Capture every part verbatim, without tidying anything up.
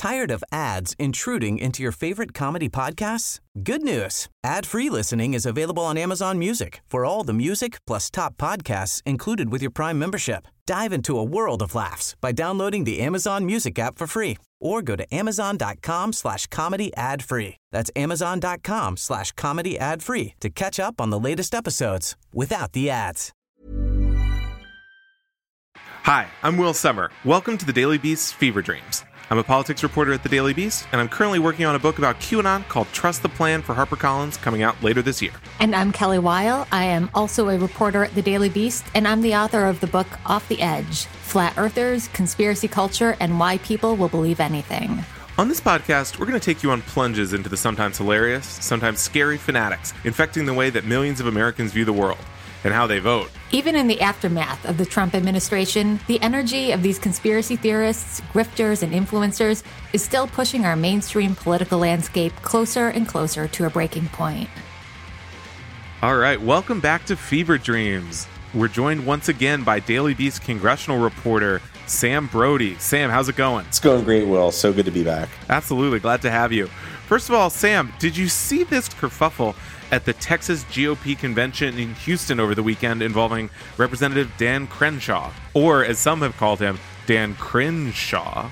Tired of ads intruding into your favorite comedy podcasts? Good news. Ad-free listening is available on Amazon Music for all the music plus top podcasts included with your Prime membership. Dive into a world of laughs by downloading the Amazon Music app for free or go to amazon.com slash comedy ad free. That's amazon.com slash comedy ad free to catch up on the latest episodes without the ads. Hi, I'm Will Summer. Welcome to the Daily Beast's Fever Dreams. I'm a politics reporter at the Daily Beast, and I'm currently working on a book about QAnon called Trust the Plan for HarperCollins, coming out later this year. And I'm Kelly Weil. I am also a reporter at the Daily Beast, and I'm the author of the book Off the Edge, Flat Earthers, Conspiracy Culture, and Why People Will Believe Anything. On this podcast, we're going to take you on plunges into the sometimes hilarious, sometimes scary fanatics, infecting the way that millions of Americans view the world and how they vote. Even in the aftermath of the Trump administration, the energy of these conspiracy theorists, grifters, and influencers is still pushing our mainstream political landscape closer and closer to a breaking point. All right, welcome back to Fever Dreams. We're joined once again by Daily Beast congressional reporter Sam Brody. Sam, how's it going? It's going great, Will. So good to be back. Absolutely. Glad to have you. First of all, Sam, did you see this kerfuffle at the Texas G O P convention in Houston over the weekend involving Representative Dan Crenshaw, or as some have called him, Dan Crenshaw?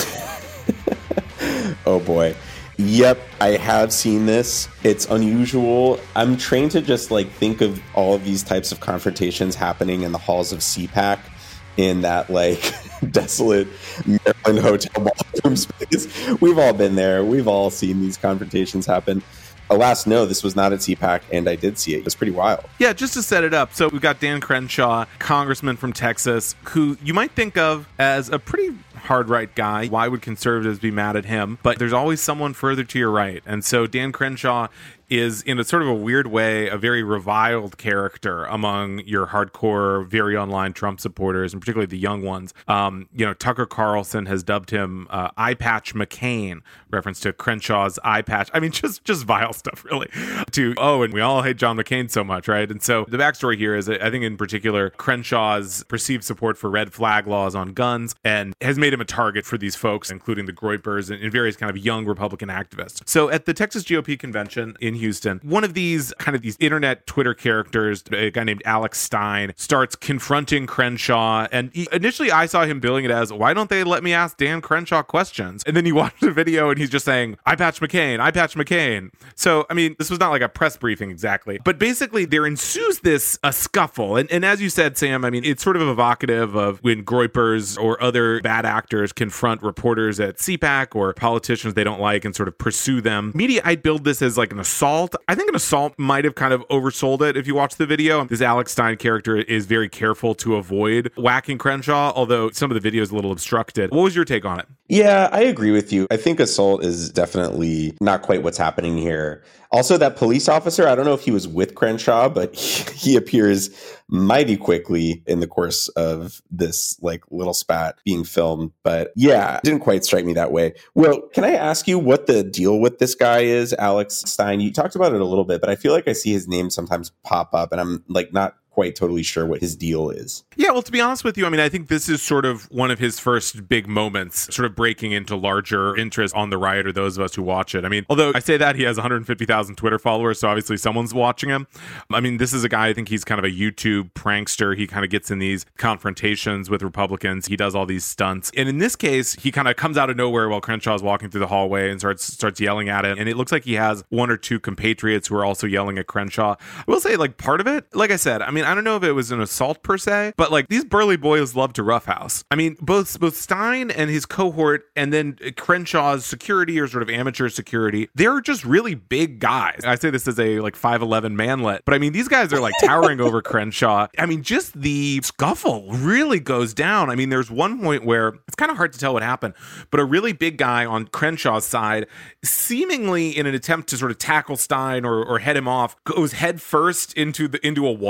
Oh boy. Yep, I have seen this. It's unusual. I'm trained to just like think of all of these types of confrontations happening in the halls of C PAC in that like desolate Maryland hotel ballroom space. We've all been there. We've all seen these confrontations happen. Alas, no, this was not at C PAC, and I did see it. It was pretty wild. Yeah, just to set it up. So we've got Dan Crenshaw, congressman from Texas, who you might think of as a pretty hard right guy. Why would conservatives be mad at him? But there's always someone further to your right. And so Dan Crenshaw is, in a sort of a weird way, a very reviled character among your hardcore, very online Trump supporters, and particularly the young ones. Um, you know, Tucker Carlson has dubbed him uh, Eye Patch McCain, reference to Crenshaw's eye patch. I mean, just just vile stuff, really. To, oh, and we all hate John McCain so much, right? And so the backstory here is, I think in particular, Crenshaw's perceived support for red flag laws on guns and has made him a target for these folks, including the Groypers and, and various kind of young Republican activists. So at the Texas G O P convention in Houston, one of these kind of these internet Twitter characters, a guy named Alex Stein, starts confronting Crenshaw. And he, initially I saw him billing it as, why don't they let me ask Dan Crenshaw questions? And then you watch the video and he's just saying, I patch McCain, I patch McCain. So, I mean, this was not like a press briefing exactly. But basically there ensues this a scuffle. And, and as you said, Sam, I mean, it's sort of evocative of when Groypers or other bad actors confront reporters at C PAC or politicians they don't like and sort of pursue them. Media, I'd build this as like an assault. I think an assault might have kind of oversold it if you watch the video. This Alex Stein character is very careful to avoid whacking Crenshaw, although some of the video is a little obstructed. What was your take on it? Yeah, I agree with you. I think assault is definitely not quite what's happening here. Also, that police officer, I don't know if he was with Crenshaw, but he, he appears mighty quickly in the course of this like little spat being filmed. But yeah, it didn't quite strike me that way. Well, can I ask you what the deal with this guy is, Alex Stein? You talked about it a little bit, but I feel like I see his name sometimes pop up and I'm like not quite totally sure what his deal is. Yeah, well, to be honest with you, I mean, I think this is sort of one of his first big moments, sort of breaking into larger interest on the right or those of us who watch it. I mean, although I say that he has one hundred fifty thousand Twitter followers, so obviously someone's watching him. I mean, this is a guy, I think he's kind of a YouTube prankster. He kind of gets in these confrontations with Republicans. He does all these stunts. And in this case, he kind of comes out of nowhere while Crenshaw's walking through the hallway and starts starts yelling at it. And it looks like he has one or two compatriots who are also yelling at Crenshaw. I will say, like, part of it, like I said, I mean, I don't know if it was an assault per se, but like these burly boys love to roughhouse. I mean, both both Stein and his cohort and then Crenshaw's security or sort of amateur security, they're just really big guys. I say this as a like five eleven manlet, but I mean, these guys are like towering over Crenshaw. I mean, just the scuffle really goes down. I mean, there's one point where it's kind of hard to tell what happened, but a really big guy on Crenshaw's side, seemingly in an attempt to sort of tackle Stein or, or head him off, goes head first into the into a wall.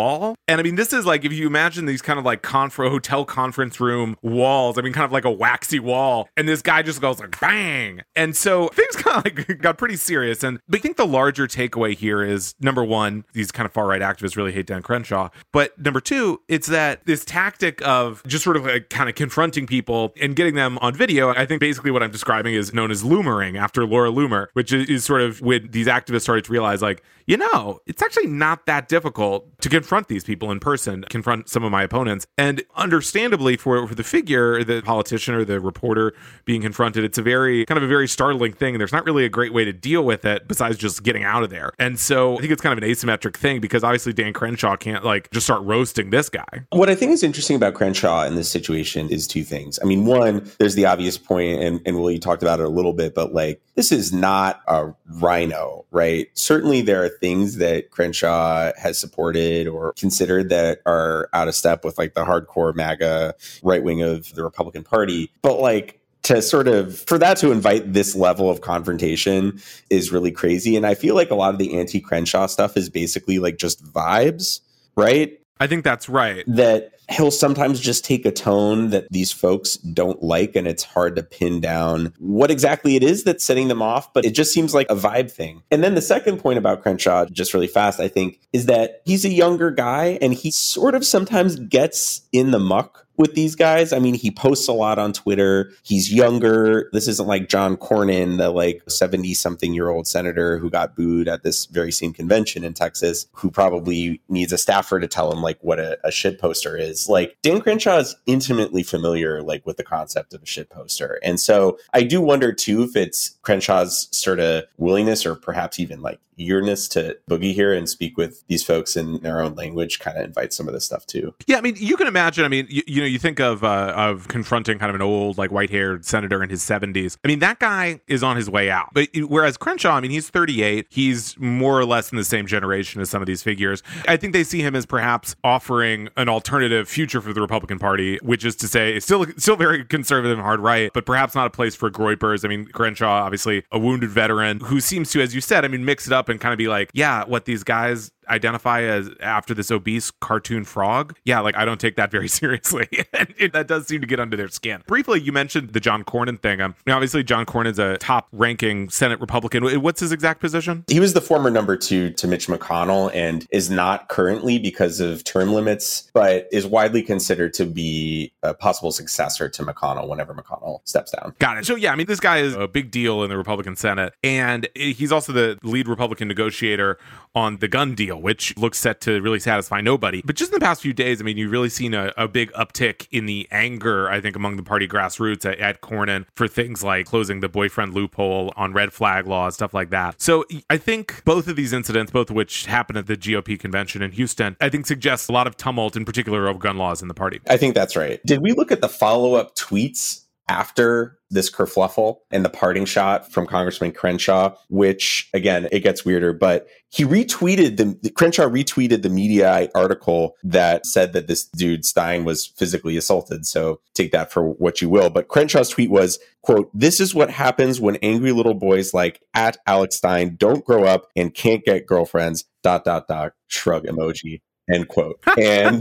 And I mean, this is like, if you imagine these kind of like conf- hotel conference room walls, I mean, kind of like a waxy wall, and this guy just goes like bang. And so things kind of like got pretty serious. And but I think the larger takeaway here is, number one, these kind of far right activists really hate Dan Crenshaw. But number two, it's that this tactic of just sort of like kind of confronting people and getting them on video. I think basically what I'm describing is known as loomering, after Laura Loomer, which is, is sort of when these activists started to realize, like, you know, it's actually not that difficult to confront these people in person, confront some of my opponents. And understandably, for, for the figure, the politician or the reporter being confronted, it's a very kind of a very startling thing. And there's not really a great way to deal with it besides just getting out of there. And so I think it's kind of an asymmetric thing, because obviously Dan Crenshaw can't like just start roasting this guy. What I think is interesting about Crenshaw in this situation is two things. I mean, one, there's the obvious point, and, and Will, you talked about it a little bit, but like, this is not a rhino, right? Certainly there are things that Crenshaw has supported or considered that are out of step with like the hardcore MAGA right wing of the Republican Party. But like, to sort of, for that to invite this level of confrontation is really crazy. And I feel like a lot of the anti-Crenshaw stuff is basically like just vibes, right? I think that's right. That he'll sometimes just take a tone that these folks don't like, and it's hard to pin down what exactly it is that's setting them off, but it just seems like a vibe thing. And then the second point about Crenshaw, just really fast, I think, is that he's a younger guy, and he sort of sometimes gets in the muck with these guys. I mean, he posts a lot on Twitter. He's younger. This isn't like John Cornyn, the like seventy something year old senator who got booed at this very same convention in Texas, who probably needs a staffer to tell him like what a, a shit poster is. Like, Dan Crenshaw is intimately familiar like with the concept of a shit poster. And so I do wonder too if it's Crenshaw's sort of willingness, or perhaps even like eagerness to boogie here and speak with these folks in their own language, kind of invites some of this stuff too. Yeah, I mean, you can imagine, I mean, you, you know, you think of uh, of confronting kind of an old, like, white-haired senator in his seventies. I mean, that guy is on his way out. But whereas Crenshaw, I mean, he's thirty-eight. He's more or less in the same generation as some of these figures. I think they see him as perhaps offering an alternative future for the Republican Party, which is to say, it's still, still very conservative and hard right, but perhaps not a place for groypers. I mean, Crenshaw, obviously a wounded veteran who seems to, as you said, I mean, mix it up and kind of be like, yeah, what these guys identify as after this obese cartoon frog. Yeah, like, I don't take that very seriously. And it, that does seem to get under their skin. Briefly, you mentioned the John Cornyn thing. Um, obviously, John Cornyn's a top-ranking Senate Republican. What's his exact position? He was the former number two to Mitch McConnell and is not currently because of term limits, but is widely considered to be a possible successor to McConnell whenever McConnell steps down. Got it. So, yeah, I mean, this guy is a big deal in the Republican Senate, and he's also the lead Republican negotiator on the gun deal, which looks set to really satisfy nobody. But just in the past few days, I mean, you've really seen a, a big uptick in the anger, I think, among the party grassroots at, at Cornyn for things like closing the boyfriend loophole on red flag laws, stuff like that. So I think both of these incidents, both of which happened at the G O P convention in Houston, I think suggests a lot of tumult, in particular over gun laws in the party. I think that's right. Did we look at the follow-up tweets after this kerfluffle and the parting shot from Congressman Crenshaw, which, again, it gets weirder, but he retweeted, the Crenshaw retweeted the Mediaite article that said that this dude Stein was physically assaulted. So take that for what you will. But Crenshaw's tweet was, quote, "This is what happens when angry little boys like at Alex Stein don't grow up and can't get girlfriends, dot, dot, dot, shrug emoji." End quote. And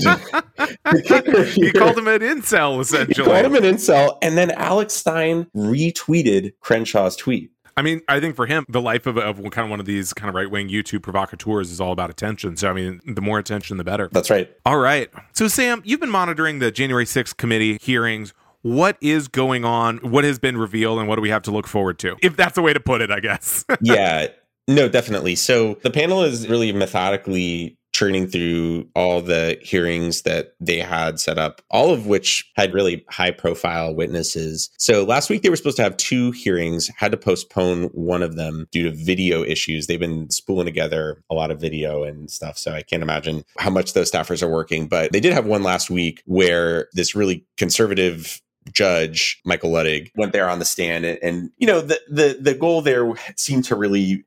he called him an incel, essentially. He called him an incel. And then Alex Stein retweeted Crenshaw's tweet. I mean, I think for him, the life of, of kind of one of these kind of right-wing YouTube provocateurs is all about attention. So, I mean, the more attention, the better. That's right. All right. So, Sam, you've been monitoring the January sixth committee hearings. What is going on? What has been revealed? And what do we have to look forward to? If that's a way to put it, I guess. Yeah. No, definitely. So the panel is really methodically churning through all the hearings that they had set up, all of which had really high profile witnesses. So last week they were supposed to have two hearings, had to postpone one of them due to video issues. They've been spooling together a lot of video and stuff. So I can't imagine how much those staffers are working, but they did have one last week where this really conservative judge, Michael Luttig, went there on the stand. And, and, you know, the, the, the goal there seemed to really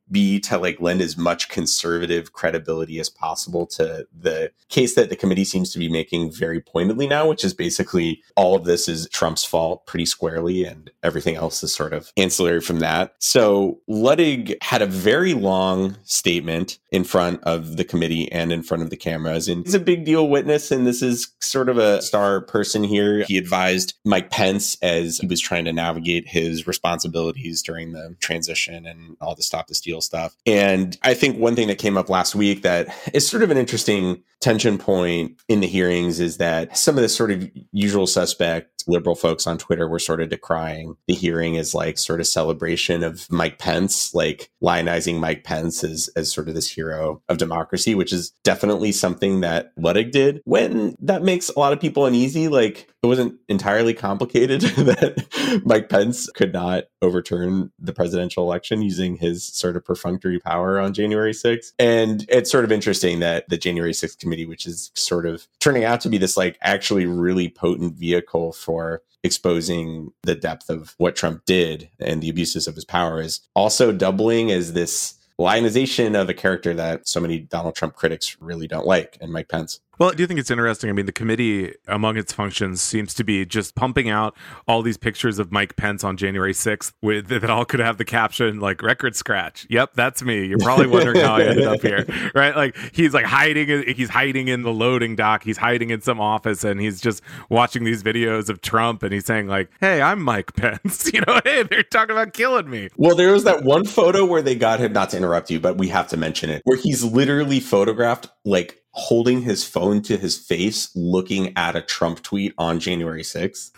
be to like lend as much conservative credibility as possible to the case that the committee seems to be making very pointedly now, which is basically all of this is Trump's fault pretty squarely and everything else is sort of ancillary from that. So Luttig had a very long statement in front of the committee and in front of the cameras, and he's a big deal witness, and this is sort of a star person here. He advised Mike Pence as he was trying to navigate his responsibilities during the transition and all the Stop the Steal stuff. And I think one thing that came up last week that is sort of an interesting tension point in the hearings is that some of the sort of usual suspect liberal folks on Twitter were sort of decrying the hearing as like sort of celebration of Mike Pence, like lionizing Mike Pence as, as sort of this hero of democracy, which is definitely something that Luttig did. When that makes a lot of people uneasy, like it wasn't entirely complicated that Mike Pence could not overturn the presidential election using his sort of perfunctory power on January sixth. And it's sort of interesting that the January sixth committee, which is sort of turning out to be this like actually really potent vehicle for exposing the depth of what Trump did and the abuses of his power, is also doubling as this lionization of a character that so many Donald Trump critics really don't like, and Mike Pence. Well, I do think it's interesting. I mean, the committee, among its functions, seems to be just pumping out all these pictures of Mike Pence on January sixth with that all could have the caption like record scratch. Yep, that's me. You're probably wondering how I ended up here, right? Like he's like hiding, he's hiding in the loading dock. He's hiding in some office and he's just watching these videos of Trump and he's saying like, hey, I'm Mike Pence. You know, hey, they're talking about killing me. Well, there was that one photo where they got him, not to interrupt you, but we have to mention it, where he's literally photographed like holding his phone to his face, looking at a Trump tweet on January sixth.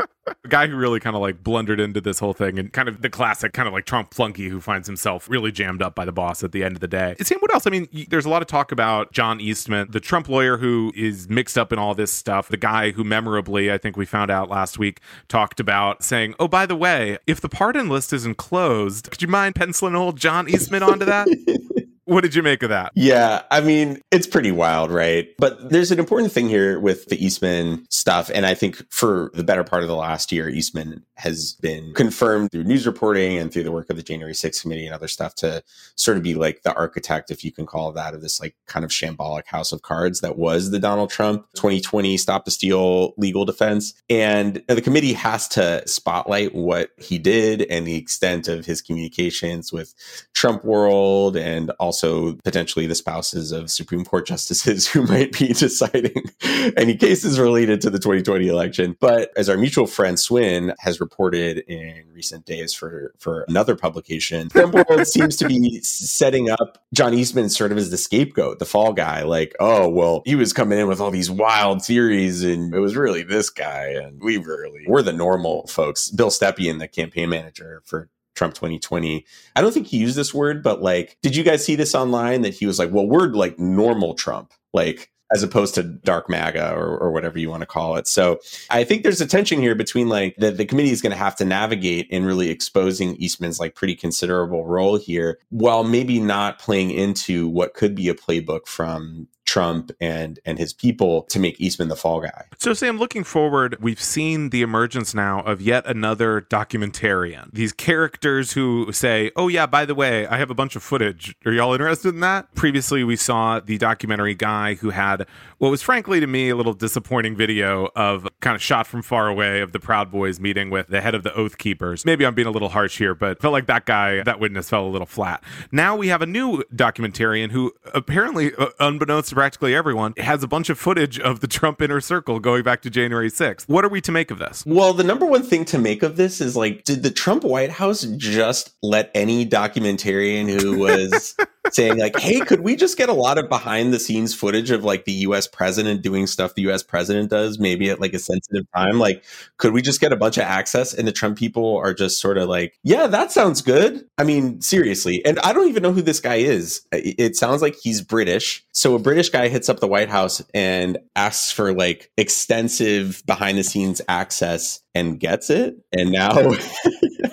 A guy who really kind of like blundered into this whole thing and kind of the classic kind of like Trump flunky who finds himself really jammed up by the boss at the end of the day. Sam, what else? I mean, y- there's a lot of talk about John Eastman, the Trump lawyer who is mixed up in all this stuff. The guy who memorably, I think we found out last week, talked about saying, oh, by the way, if the pardon list isn't closed, could you mind penciling old John Eastman onto that? What did you make of that? Yeah, I mean, it's pretty wild, right? But there's an important thing here with the Eastman stuff. And I think for the better part of the last year, Eastman has been confirmed through news reporting and through the work of the January sixth committee and other stuff to sort of be like the architect, if you can call it that, of this like kind of shambolic house of cards that was the Donald Trump twenty twenty Stop the Steal legal defense. And the committee has to spotlight what he did and the extent of his communications with Trump world and also also potentially the spouses of Supreme Court justices who might be deciding any cases related to the twenty twenty election. But as our mutual friend Swin has reported in recent days for, for another publication, Trump world seems to be setting up John Eastman sort of as the scapegoat, the fall guy. Like, oh, well, he was coming in with all these wild theories and it was really this guy. And we really, we're the normal folks. Bill Stepien, the campaign manager for Trump twenty twenty. I don't think he used this word, but like, did you guys see this online that he was like, well, we're like normal Trump, like as opposed to dark MAGA or, or whatever you want to call it. So I think there's a tension here between like that the committee is going to have to navigate in really exposing Eastman's like pretty considerable role here, while maybe not playing into what could be a playbook from Trump and and his people to make Eastman the fall guy. So Sam, looking forward, we've seen the emergence now of yet another documentarian. These characters who say, oh yeah, by the way, I have a bunch of footage. Are y'all interested in that? Previously, we saw the documentary guy who had what was frankly to me a little disappointing video of kind of shot from far away of the Proud Boys meeting with the head of the Oath Keepers. Maybe I'm being a little harsh here, but felt like that guy, that witness fell a little flat. Now we have a new documentarian who apparently, uh, unbeknownst to practically everyone, has a bunch of footage of the Trump inner circle going back to January sixth. What are we to make of this? Well, the number one thing to make of this is like, did the Trump White House just let any documentarian who was saying like, hey, could we just get a lot of behind the scenes footage of like the U S president doing stuff the U S president does, maybe at like a sensitive time? Like, could we just get a bunch of access? And the Trump people are just sort of like, yeah, that sounds good. I mean, seriously. And I don't even know who this guy is. It sounds like he's British. So a British guy hits up the White House and asks for like extensive behind the scenes access and gets it. And now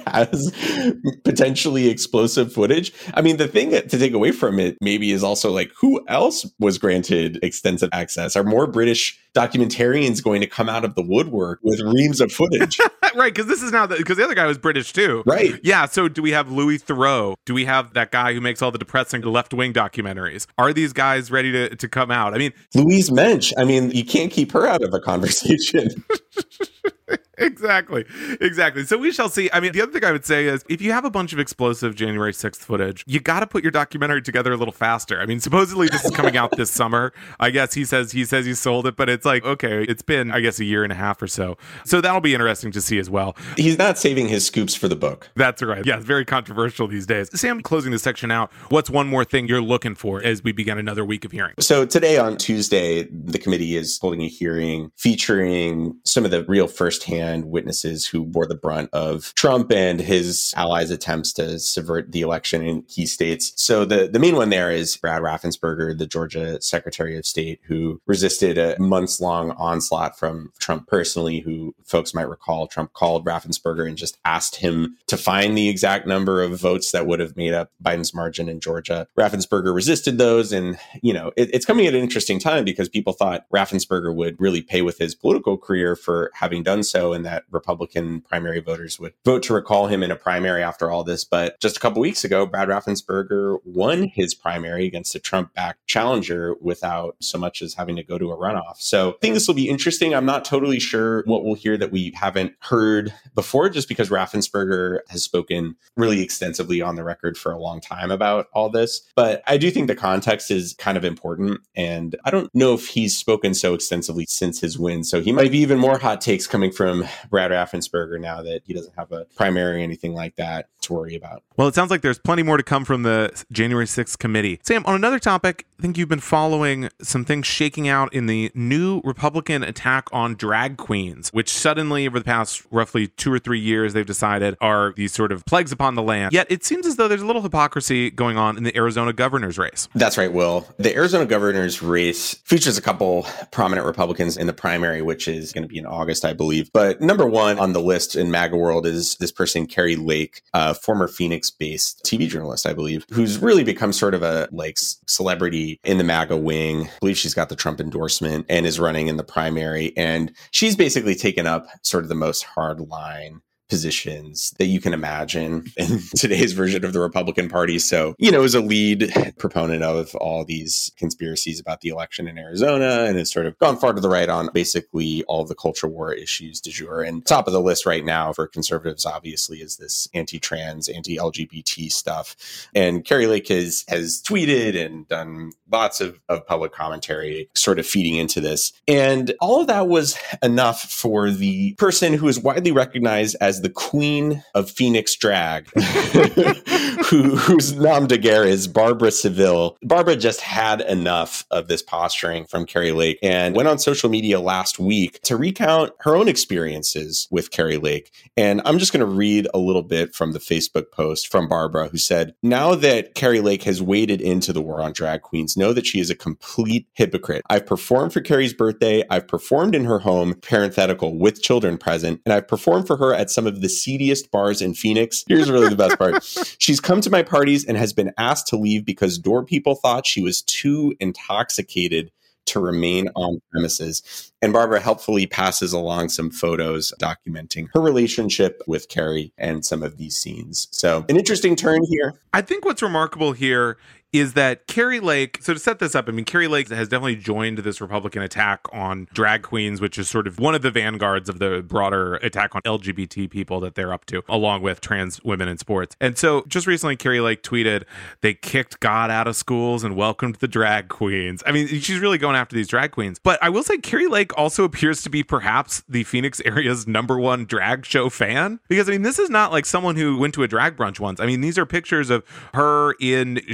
has potentially explosive footage. I mean, the thing that, to take away from it maybe is also like, who else was granted extensive access? Are more British documentarians going to come out of the woodwork with reams of footage? Right, because this is now because the, the other guy was British too. Right. Yeah. So do we have Louis Theroux? Do we have that guy who makes all the depressing left-wing documentaries? Are these guys ready to, to come out? I mean, Louise Mensch. I mean, you can't keep her out of the conversation. Exactly. Exactly. So we shall see. I mean, the other thing I would say is if you have a bunch of explosive January sixth footage, you got to put your documentary together a little faster. I mean, supposedly this is coming out this summer. I guess he says he says he sold it, but it's like, okay, it's been, I guess, a year and a half or so. So that'll be interesting to see as well. He's not saving his scoops for the book. That's right. Yeah, it's very controversial these days. Sam, closing this section out, what's one more thing you're looking for as we begin another week of hearings? So today on Tuesday, the committee is holding a hearing featuring some of the real firsthand witnesses who bore the brunt of Trump and his allies' attempts to subvert the election in key states. So the, the main one there is Brad Raffensperger, the Georgia Secretary of State, who resisted a months-long onslaught from Trump personally, who folks might recall Trump called Raffensperger and just asked him to find the exact number of votes that would have made up Biden's margin in Georgia. Raffensperger resisted those. And, you know, it, it's coming at an interesting time because people thought Raffensperger would really pay with his political career for having done so, and that Republican primary voters would vote to recall him in a primary after all this. But just a couple weeks ago, Brad Raffensperger won his primary against a Trump-backed challenger without so much as having to go to a runoff. So I think this will be interesting. I'm not totally sure what we'll hear that we haven't heard before, just because Raffensperger has spoken really extensively on the record for a long time about all this. But I do think the context is kind of important. And I don't know if he's spoken so extensively since his win. So he might be even more hot takes coming from Brad Raffensperger now that he doesn't have a primary or anything like that to worry about. Well, it sounds like there's plenty more to come from the January sixth committee. Sam, on another topic, I think you've been following some things shaking out in the new Republican attack on drag queens, which suddenly over the past roughly two or three years, they've decided are these sort of plagues upon the land. Yet it seems as though there's a little hypocrisy going on in the Arizona governor's race. That's right, Will. The Arizona governor's race features a couple prominent Republicans in the primary, which is going to be in August, I believe. But number one on the list in MAGA world is this person, Kari Lake, a former Phoenix-based T V journalist, I believe, who's really become sort of a like celebrity in the MAGA wing. I believe she's got the Trump endorsement and is running in the primary. And she's basically taken up sort of the most hardline positions that you can imagine in today's version of the Republican Party. So, you know, is a lead proponent of all these conspiracies about the election in Arizona and has sort of gone far to the right on basically all of the culture war issues du jour. And top of the list right now for conservatives, obviously, is this anti-trans, anti-L G B T stuff. And Kari Lake has, has tweeted and done lots of, of public commentary sort of feeding into this. And all of that was enough for the person who is widely recognized as the queen of Phoenix drag, who, whose nom de guerre is Barbara Seville. Barbara just had enough of this posturing from Kari Lake and went on social media last week to recount her own experiences with Kari Lake. And I'm just going to read a little bit from the Facebook post from Barbara, who said, "Now that Kari Lake has waded into the war on drag queens, know that she is a complete hypocrite. I've performed for Kari's birthday. I've performed in her home, parenthetical, with children present, and I've performed for her at some of the seediest bars in Phoenix." Here's really the best part. "She's come to my parties and has been asked to leave because door people thought she was too intoxicated to remain on premises." And Barbara helpfully passes along some photos documenting her relationship with Kari and some of these scenes. So an interesting turn here. I think what's remarkable here is that Kari Lake, so to set this up, I mean, Kari Lake has definitely joined this Republican attack on drag queens, which is sort of one of the vanguards of the broader attack on L G B T people that they're up to, along with trans women in sports. And so just recently, Kari Lake tweeted, "They kicked God out of schools and welcomed the drag queens." I mean, she's really going after these drag queens. But I will say Kari Lake also appears to be perhaps the Phoenix area's number one drag show fan. Because, I mean, this is not like someone who went to a drag brunch once. I mean, these are pictures of her in, she's drag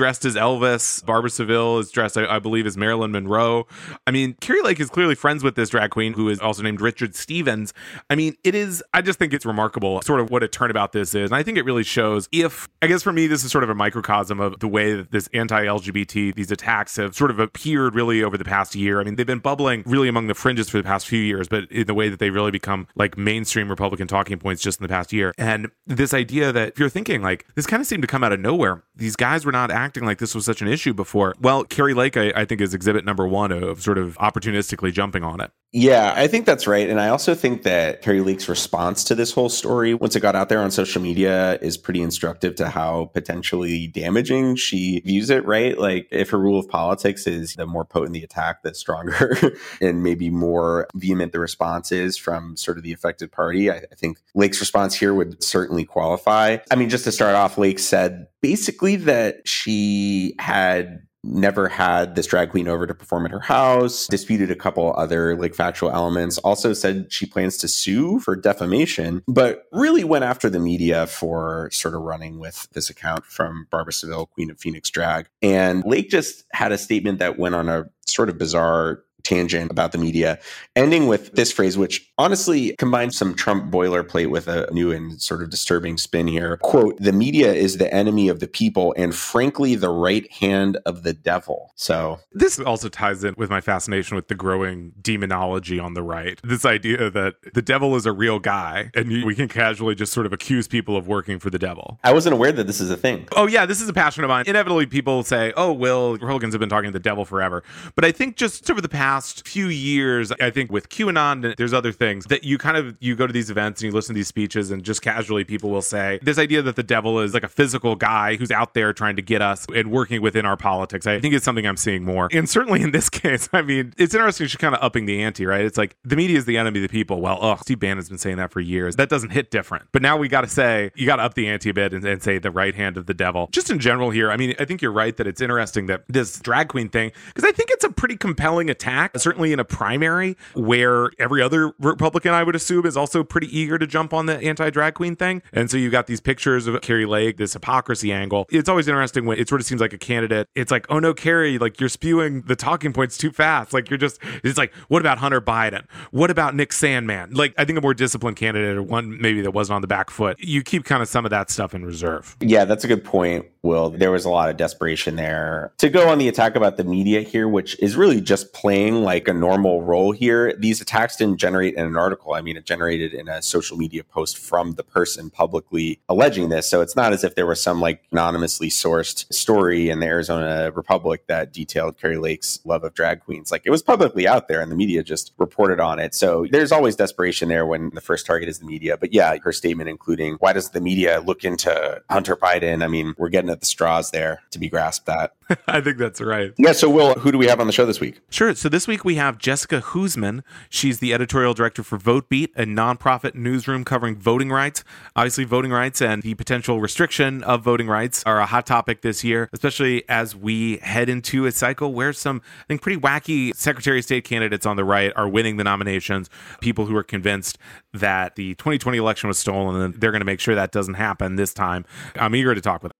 dressed as Elvis. Barbara Seville is dressed, I, I believe, as Marilyn Monroe. I mean, Kari Lake is clearly friends with this drag queen who is also named Richard Stevens. I mean, it is, I just think it's remarkable sort of what a turnabout this is. And I think it really shows if, I guess for me, this is sort of a microcosm of the way that this anti-L G B T, these attacks have sort of appeared really over the past year. I mean, they've been bubbling really among the fringes for the past few years, but in the way that they really become like mainstream Republican talking points just in the past year. And this idea that if you're thinking like, this kind of seemed to come out of nowhere. These guys were not acting like this was such an issue before. Well, Kari Lake, I, I think, is exhibit number one of sort of opportunistically jumping on it. Yeah, I think that's right. And I also think that Kari Lake's response to this whole story, once it got out there on social media, is pretty instructive to how potentially damaging she views it, right? Like if her rule of politics is the more potent the attack, the stronger and maybe more vehement the response is from sort of the affected party. I, I think Lake's response here would certainly qualify. I mean, just to start off, Lake said basically that she had never had this drag queen over to perform at her house, disputed a couple other like factual elements, also said she plans to sue for defamation, but really went after the media for sort of running with this account from Barbara Seville, Queen of Phoenix Drag. And Lake just had a statement that went on a sort of bizarre tangent about the media, ending with this phrase, which honestly combines some Trump boilerplate with a new and sort of disturbing spin here. Quote, "The media is the enemy of the people and frankly, the right hand of the devil." So this also ties in with my fascination with the growing demonology on the right. This idea that the devil is a real guy and you, we can casually just sort of accuse people of working for the devil. I wasn't aware that this is a thing. Oh yeah, this is a passion of mine. Inevitably people say, oh, Will, Republicans have been talking to the devil forever. But I think just over the past few years, I think with QAnon, and there's other things that you kind of, you go to these events and you listen to these speeches and just casually people will say this idea that the devil is like a physical guy who's out there trying to get us and working within our politics. I think it's something I'm seeing more. And certainly in this case, I mean, it's interesting. She's kind of upping the ante, right? It's like the media is the enemy of the people. Well, oh, Steve Bannon's been saying that for years. That doesn't hit different. But now we got to say, you got to up the ante a bit and, and say the right hand of the devil. Just in general here, I mean, I think you're right that it's interesting that this drag queen thing, because I think it's a pretty compelling attack, certainly in a primary where every other Republican, I would assume, is also pretty eager to jump on the anti-drag queen thing. And so you got these pictures of Kari Lake, this hypocrisy angle. It's always interesting when it sort of seems like a candidate. It's like, oh no, Kari, like you're spewing the talking points too fast. Like you're just, it's like, what about Hunter Biden? What about Nick Sandmann? Like, I think a more disciplined candidate or one maybe that wasn't on the back foot. You keep kind of some of that stuff in reserve. Yeah, that's a good point, Will. There was a lot of desperation there. To go on the attack about the media here, which is really just playing like a normal role here. These attacks didn't generate in an article. I mean, it generated in a social media post from the person publicly alleging this. So it's not as if there was some like anonymously sourced story in the Arizona Republic that detailed Kari Lake's love of drag queens. Like it was publicly out there and the media just reported on it. So there's always desperation there when the first target is the media. But yeah, her statement including, why does the media look into Hunter Biden? I mean, we're getting at the straws there to be grasped at. I think that's right. Yeah. So Will, who do we have on the show this week? Sure. So this week we have Jessica Huseman. She's the editorial director for VoteBeat, a nonprofit newsroom covering voting rights. Obviously, voting rights and the potential restriction of voting rights are a hot topic this year, especially as we head into a cycle where some, I think, pretty wacky Secretary of State candidates on the right are winning the nominations. People who are convinced that the twenty twenty election was stolen and they're going to make sure that doesn't happen this time. I'm eager to talk with them.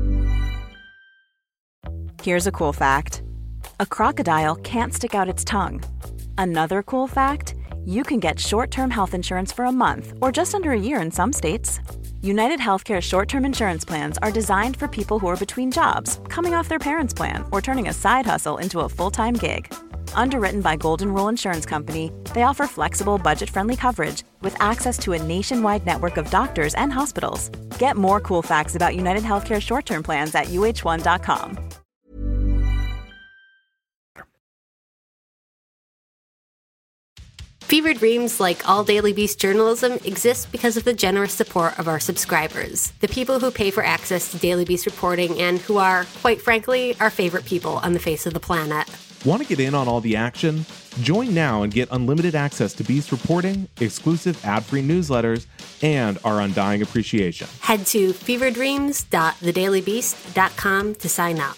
Here's a cool fact. A crocodile can't stick out its tongue. Another cool fact, you can get short-term health insurance for a month or just under a year in some states. United Healthcare short-term insurance plans are designed for people who are between jobs, coming off their parents' plan, or turning a side hustle into a full-time gig. Underwritten by Golden Rule Insurance Company, they offer flexible, budget-friendly coverage with access to a nationwide network of doctors and hospitals. Get more cool facts about United Healthcare short-term plans at U H one dot com. Fever Dreams, like all Daily Beast journalism, exists because of the generous support of our subscribers, the people who pay for access to Daily Beast reporting and who are, quite frankly, our favorite people on the face of the planet. Want to get in on all the action? Join now and get unlimited access to Beast reporting, exclusive ad-free newsletters, and our undying appreciation. Head to fever dreams dot the daily beast dot com to sign up.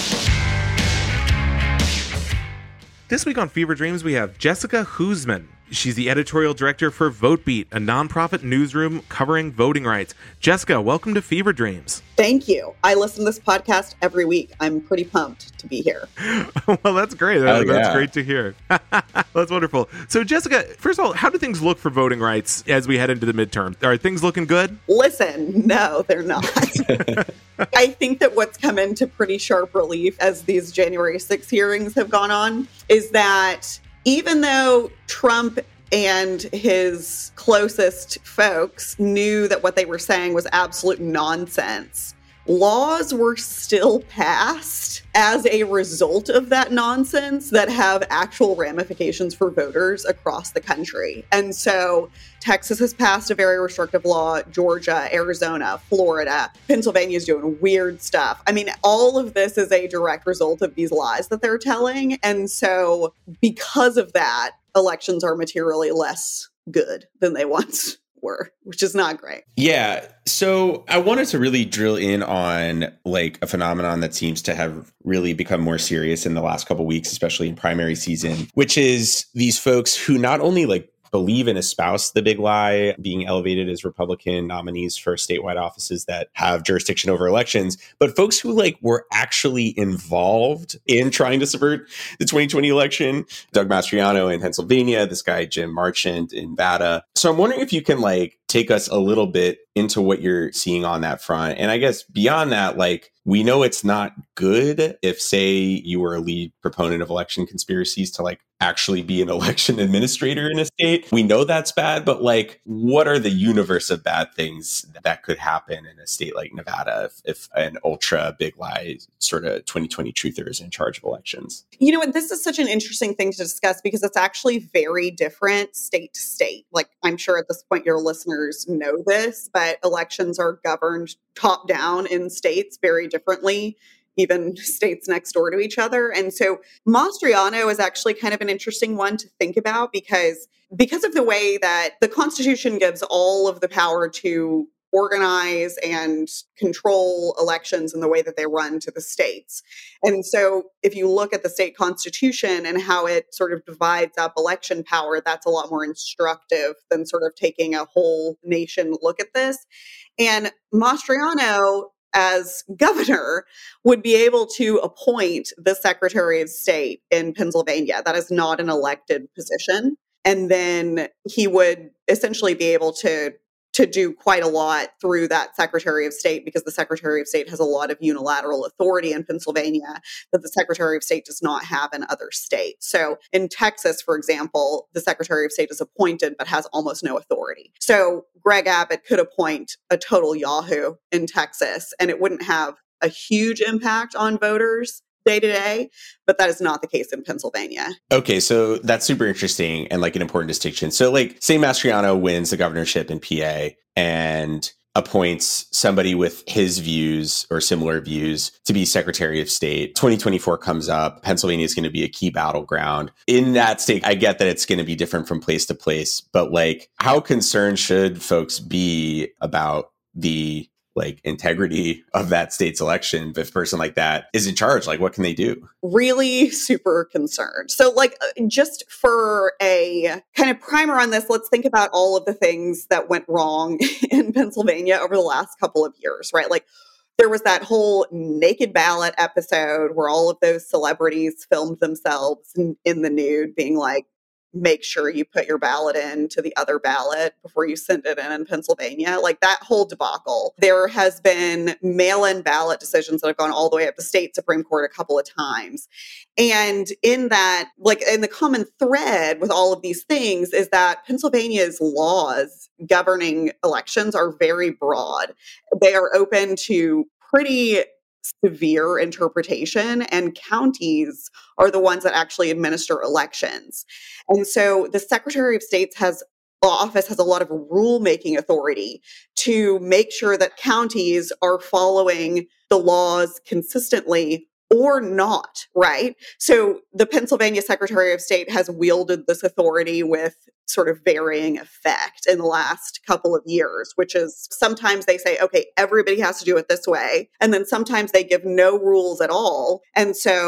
This week on Fever Dreams, we have Jessica Huseman. She's the editorial director for VoteBeat, a nonprofit newsroom covering voting rights. Jessica, welcome to Fever Dreams. Thank you. I listen to this podcast every week. I'm pretty pumped to be here. Well, that's great. That, oh, that's yeah. great to hear. That's wonderful. So, Jessica, first of all, how do things look for voting rights as we head into the midterm? Are things looking good? Listen, no, they're not. I think that what's come into pretty sharp relief as these January sixth hearings have gone on is that even though Trump and his closest folks knew that what they were saying was absolute nonsense, laws were still passed as a result of that nonsense that have actual ramifications for voters across the country. And so Texas has passed a very restrictive law, Georgia, Arizona, Florida, Pennsylvania is doing weird stuff. I mean, all of this is a direct result of these lies that they're telling. And so because of that, elections are materially less good than they once were, which is not great. Yeah. So I wanted to really drill in on like a phenomenon that seems to have really become more serious in the last couple of weeks, especially in primary season, which is these folks who not only like believe and espouse the big lie, being elevated as Republican nominees for statewide offices that have jurisdiction over elections, but folks who like were actually involved in trying to subvert the twenty twenty election. Doug Mastriano in Pennsylvania, this guy Jim Marchant in Nevada. So I'm wondering if you can like take us a little bit into what you're seeing on that front. And I guess beyond that, like, we know it's not good if, say, you were a lead proponent of election conspiracies to like actually be an election administrator in a state. We know that's bad, but like, what are the universe of bad things that could happen in a state like Nevada if, if an ultra big lie sort of twenty twenty truther is in charge of elections? You know what? This is such an interesting thing to discuss because it's actually very different state to state. Like, I'm sure at this point your listeners know this, but elections are governed top down in states very differently, even states next door to each other. And so Mastriano is actually kind of an interesting one to think about because, because of the way that the Constitution gives all of the power to organize and control elections and the way that they run to the states. And so if you look at the state constitution and how it sort of divides up election power, that's a lot more instructive than sort of taking a whole nation look at this. And Mastriano, as governor, would be able to appoint the Secretary of State in Pennsylvania. That is not an elected position. And then he would essentially be able to to do quite a lot through that Secretary of State because the Secretary of State has a lot of unilateral authority in Pennsylvania that the Secretary of State does not have in other states. So in Texas, for example, the Secretary of State is appointed but has almost no authority. So Greg Abbott could appoint a total yahoo in Texas and it wouldn't have a huge impact on voters day to day, but that is not the case in Pennsylvania. Okay, so that's super interesting and like an important distinction. So like say Mastriano wins the governorship in P A and appoints somebody with his views or similar views to be Secretary of State. twenty twenty-four comes up. Pennsylvania is going to be a key battleground. In that state, I get that it's going to be different from place to place, but like how concerned should folks be about the like integrity of that state's election if a person like that is in charge? Like, what can they do? Really super concerned. So like, just for a kind of primer on this, let's think about all of the things that went wrong in Pennsylvania over the last couple of years, right? Like, there was that whole naked ballot episode where all of those celebrities filmed themselves in, in the nude being like, make sure you put your ballot in to the other ballot before you send it in in Pennsylvania. Like that whole debacle. There has been mail-in ballot decisions that have gone all the way up to state Supreme Court a couple of times. And in that, like in the common thread with all of these things is that Pennsylvania's laws governing elections are very broad. They are open to pretty severe interpretation, and counties are the ones that actually administer elections. And so the Secretary of State's has office has a lot of rulemaking authority to make sure that counties are following the laws consistently or not, right? So the Pennsylvania Secretary of State has wielded this authority with sort of varying effect in the last couple of years, which is sometimes they say, okay, everybody has to do it this way. And then sometimes they give no rules at all. And so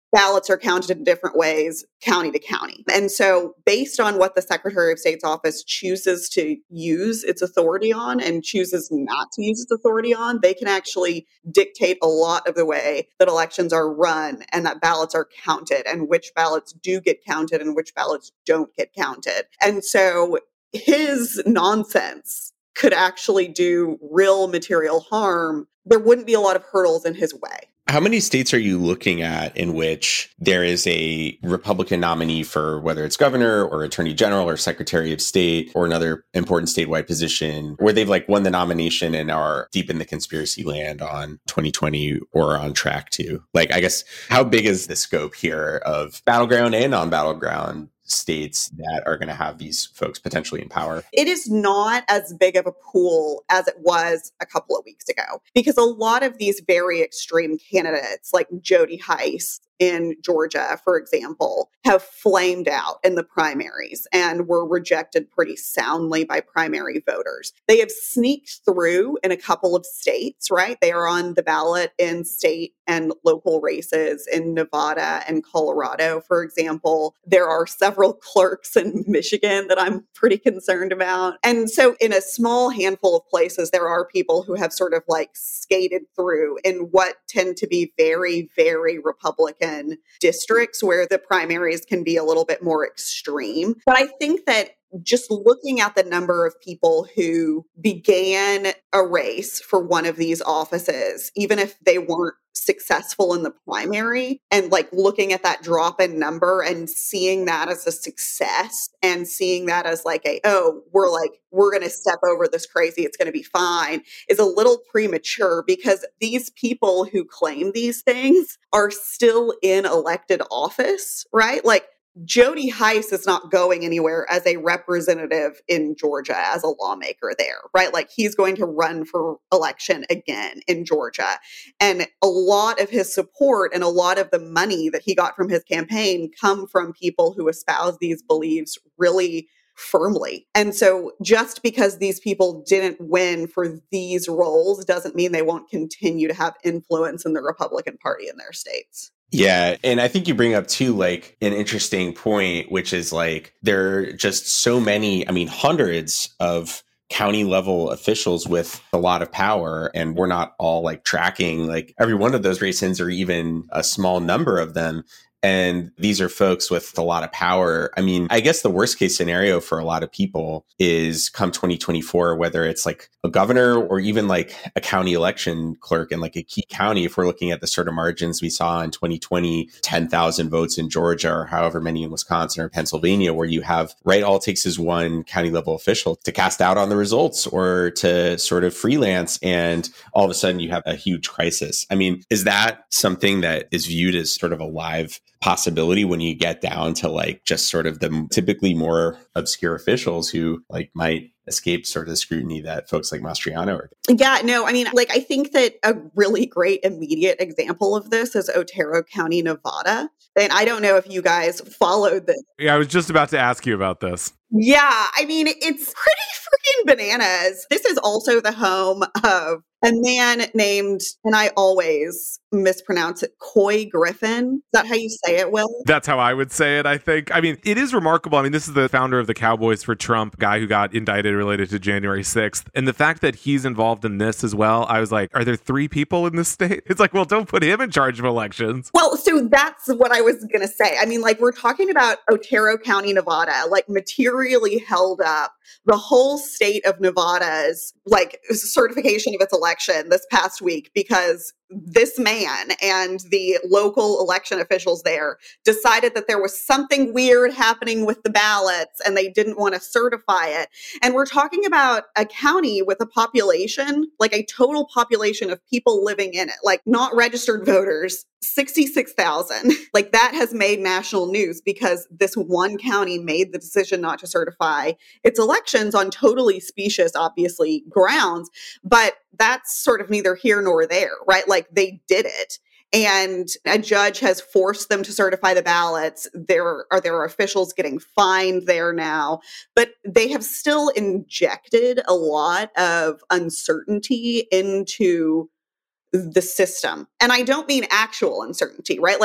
ballots are counted in different ways, county to county. And so based on what the Secretary of State's office chooses to use its authority on and chooses not to use its authority on, they can actually dictate a lot of the way that elections are run and that ballots are counted and which ballots do get counted and which ballots don't get counted. And so his nonsense could actually do real material harm. There wouldn't be a lot of hurdles in his way. How many states are you looking at in which there is a Republican nominee for whether it's governor or attorney general or secretary of state or another important statewide position where they've like won the nomination and are deep in the conspiracy land on twenty twenty or on track to? Like, I guess, how big is the scope here of battleground and non-battleground states that are going to have these folks potentially in power? It is not as big of a pool as it was a couple of weeks ago, because a lot of these very extreme candidates like Jody Hice in Georgia, for example, have flamed out in the primaries and were rejected pretty soundly by primary voters. They have sneaked through in a couple of states, right? They are on the ballot in state and local races in Nevada and Colorado, for example. There are several clerks in Michigan that I'm pretty concerned about. And so in a small handful of places, there are people who have sort of like skated through in what tend to be very, very Republican districts where the primaries can be a little bit more extreme. But I think that just looking at the number of people who began a race for one of these offices, even if they weren't successful in the primary, and like looking at that drop in number and seeing that as a success and seeing that as like a, oh, we're like, we're going to step over this crazy, it's going to be fine, is a little premature, because these people who claim these things are still in elected office, right? Like, Jody Hice is not going anywhere as a representative in Georgia, as a lawmaker there, right? Like, he's going to run for election again in Georgia. And a lot of his support and a lot of the money that he got from his campaign come from people who espouse these beliefs really firmly. And so just because these people didn't win for these roles doesn't mean they won't continue to have influence in the Republican Party in their states. Yeah. And I think you bring up too, like an interesting point, which is like, there are just so many, I mean, hundreds of county level officials with a lot of power. And we're not all like tracking like every one of those races or even a small number of them. And these are folks with a lot of power. I mean, I guess the worst case scenario for a lot of people is come twenty twenty-four, whether it's like a governor or even like a county election clerk in like a key county. If we're looking at the sort of margins we saw in twenty twenty, ten thousand votes in Georgia or however many in Wisconsin or Pennsylvania, where you have, right, all it takes is one county level official to cast doubt on the results or to sort of freelance. And all of a sudden you have a huge crisis. I mean, is that something that is viewed as sort of a live possibility when you get down to like just sort of the typically more obscure officials who like might escape sort of the scrutiny that folks like Mastriano are? Yeah, no, I mean, like, I think that a really great immediate example of this is Otero County, Nevada. And I don't know if you guys followed this. Yeah, I was just about to ask you about this. Yeah, I mean, it's pretty freaking bananas. This is also the home of a man named, and I always mispronounce it, Couy Griffin. Is that how you say it, Will? That's how I would say it, I think. I mean, it is remarkable. I mean, this is the founder of the Cowboys for Trump, guy who got indicted related to January sixth. And the fact that he's involved in this as well, I was like, are there three people in this state? It's like, well, don't put him in charge of elections. Well, so that's what I was going to say. I mean, like, we're talking about Otero County, Nevada, like materially held up the whole state of Nevada's like certification of its election this past week, because this man and the local election officials there decided that there was something weird happening with the ballots and they didn't want to certify it. And we're talking about a county with a population, like a total population of people living in it, like not registered voters, sixty-six thousand. Like, that has made national news because this one county made the decision not to certify its elections on totally specious, obviously, grounds. But that's sort of neither here nor there, right? Like, they did it. And a judge has forced them to certify the ballots. There are there are officials getting fined there now, but they have still injected a lot of uncertainty into the system. And I don't mean actual uncertainty, right? Like,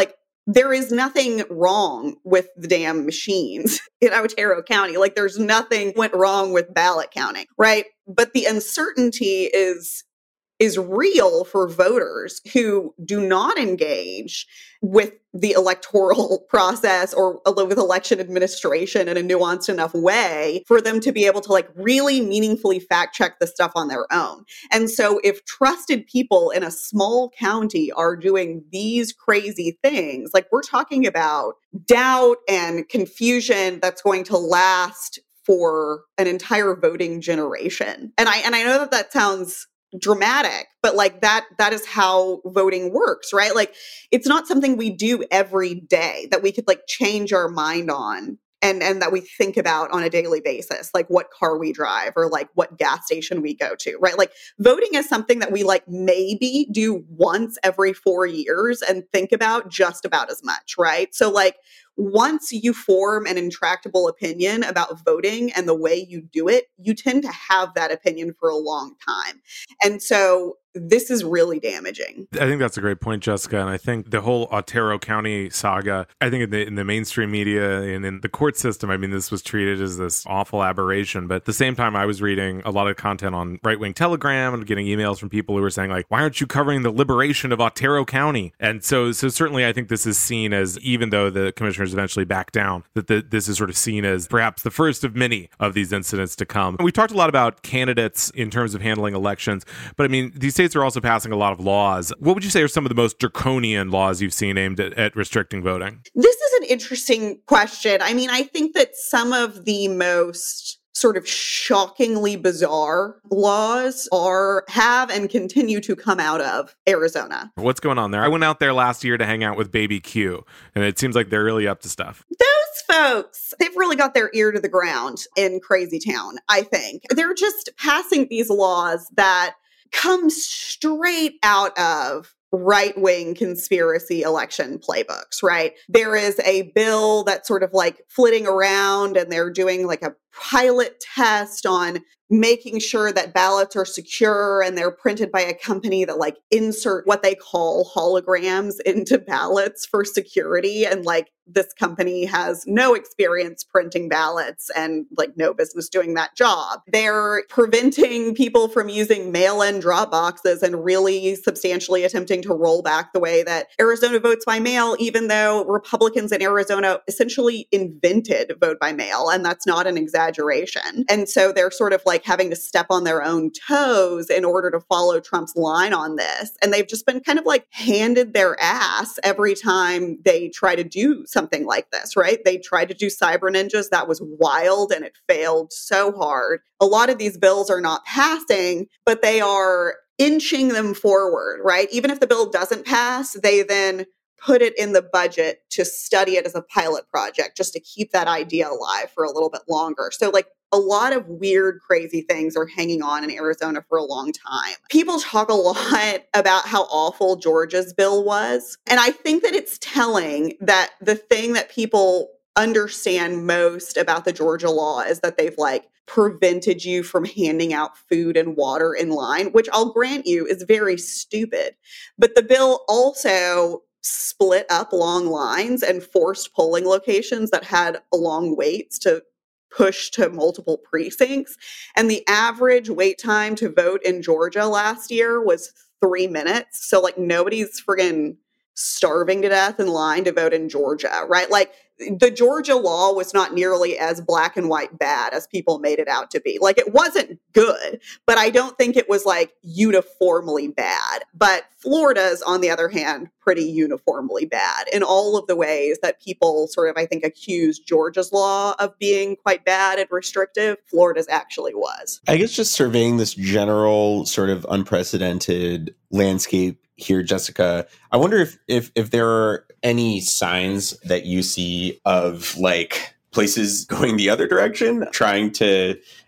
there is nothing wrong with the damn machines in Otero County. Like, there's nothing went wrong with ballot counting, right? But the uncertainty is is real for voters who do not engage with the electoral process or with election administration in a nuanced enough way for them to be able to like really meaningfully fact check the stuff on their own. And so if trusted people in a small county are doing these crazy things, like we're talking about doubt and confusion that's going to last for an entire voting generation. And I and I know that that sounds dramatic, but like that that is how voting works, right? Like it's not something we do every day that we could like change our mind on and and that we think about on a daily basis, like what car we drive or like what gas station we go to, right? Like voting is something that we like maybe do once every four years and think about just about as much, right? So like once you form an intractable opinion about voting and the way you do it, you tend to have that opinion for a long time. And so this is really damaging. I think that's a great point, Jessica. And I think the whole Otero County saga, I think in the, in the mainstream media and in the court system, I mean, this was treated as this awful aberration. But at the same time, I was reading a lot of content on right-wing Telegram and getting emails from people who were saying, like, why aren't you covering the liberation of Otero County? And so, so certainly I think this is seen as, even though the commissioners eventually back down, that the, this is sort of seen as perhaps the first of many of these incidents to come. We talked a lot about candidates in terms of handling elections, but I mean, these states are also passing a lot of laws. What would you say are some of the most draconian laws you've seen aimed at, at restricting voting? This is an interesting question. I mean, I think that some of the most sort of shockingly bizarre laws are, have and continue to come out of Arizona. What's going on there? I went out there last year to hang out with Baby Q, and it seems like they're really up to stuff. Those folks, they've really got their ear to the ground in Crazy Town, I think. They're just passing these laws that come straight out of right-wing conspiracy election playbooks, right? There is a bill that's sort of like flitting around and they're doing like a pilot test on making sure that ballots are secure, and they're printed by a company that like insert what they call holograms into ballots for security. And like this company has no experience printing ballots and like no business doing that job. They're preventing people from using mail-in drop boxes and really substantially attempting to roll back the way that Arizona votes by mail, even though Republicans in Arizona essentially invented vote by mail. And that's not an exaggeration. And so they're sort of like having to step on their own toes in order to follow Trump's line on this. And they've just been kind of like handed their ass every time they try to do something like this, right? They tried to do cyber ninjas. That was wild and it failed so hard. A lot of these bills are not passing, but they are inching them forward, right? Even if the bill doesn't pass, they then put it in the budget to study it as a pilot project, just to keep that idea alive for a little bit longer. So like a lot of weird, crazy things are hanging on in Arizona for a long time. People talk a lot about how awful Georgia's bill was. And I think that it's telling that the thing that people understand most about the Georgia law is that they've like prevented you from handing out food and water in line, which I'll grant you is very stupid. But the bill also split up long lines and forced polling locations that had long waits to push to multiple precincts. And the average wait time to vote in Georgia last year was three minutes. So like nobody's friggin' starving to death in line to vote in Georgia, right? Like the Georgia law was not nearly as black and white bad as people made it out to be. Like it wasn't good, but I don't think it was like uniformly bad. But Florida's, on the other hand, pretty uniformly bad in all of the ways that people sort of, I think, accuse Georgia's law of being quite bad and restrictive. Florida's actually was. I guess just surveying this general sort of unprecedented landscape here, Jessica, I wonder if, if if there are any signs that you see of like places going the other direction, trying to